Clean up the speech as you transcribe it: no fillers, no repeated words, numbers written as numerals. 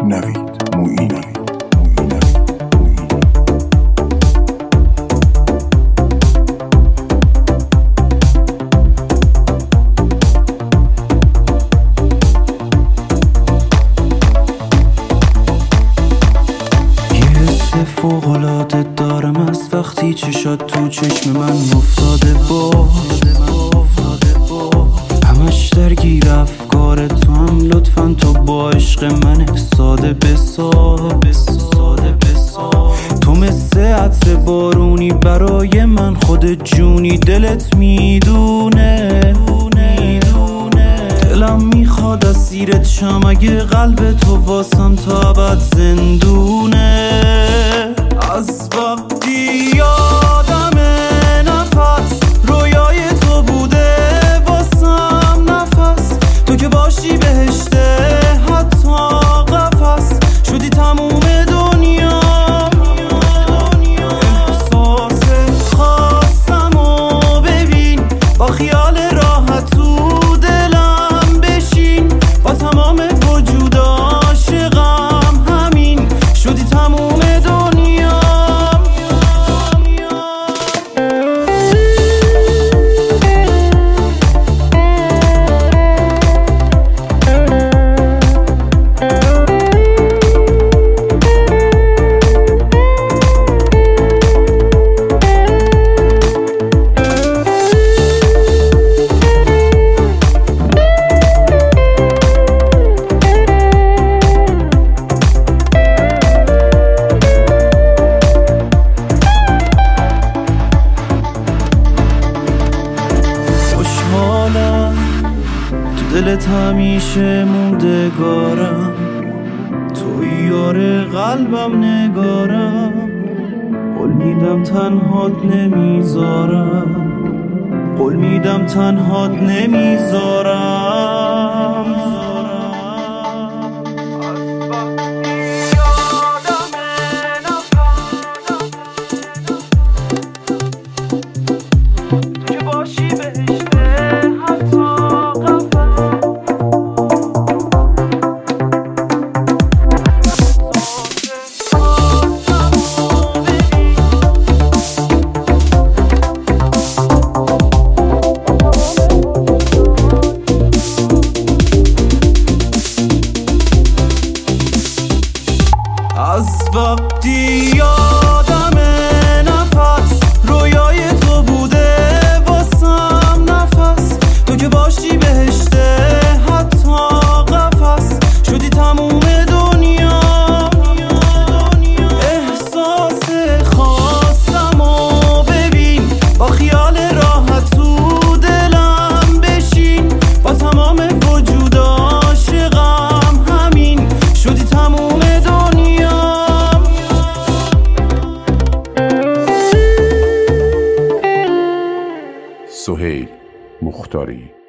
نوید مویینی. فوق‌العاده دارم از وقتی چشات تو چشم من افتاده همش درگیر افکار تو هم. لطفاً تو با عشق من ساده بساز. تو مثل عطر بارونی برای من، خود جونی دلت میدونه. دلم میخواد اسیرت شم اگه قلب تو واسم تا ابد زندونه. از وقتی یادم نفس رویای تو بوده واسم نفس. تو که باشی بهشته حتی قفس شدی تموم دنیا. احساس خواستم و ببین با خیال راحت تو دلم بشین. با تمام وجود عاشقم همین شدی تموم دنیا. دلت همیشه موندگارم، تو یار قلبم نگارم. قول میدم تنهات نمیذارم، قول میدم تنهات نمیذارم. تو که باشی بهشته حتی از وقتی یادم نفس رویای تو بوده واسم نفس. تو که باشی بهشته حتی قفس شدی تموم دنیا. احساس خواستم و ببین با خیال راحت تو دلم بشین. با تمام وجود عاشقم همین شدی تموم دنیا. سهیل مختاری.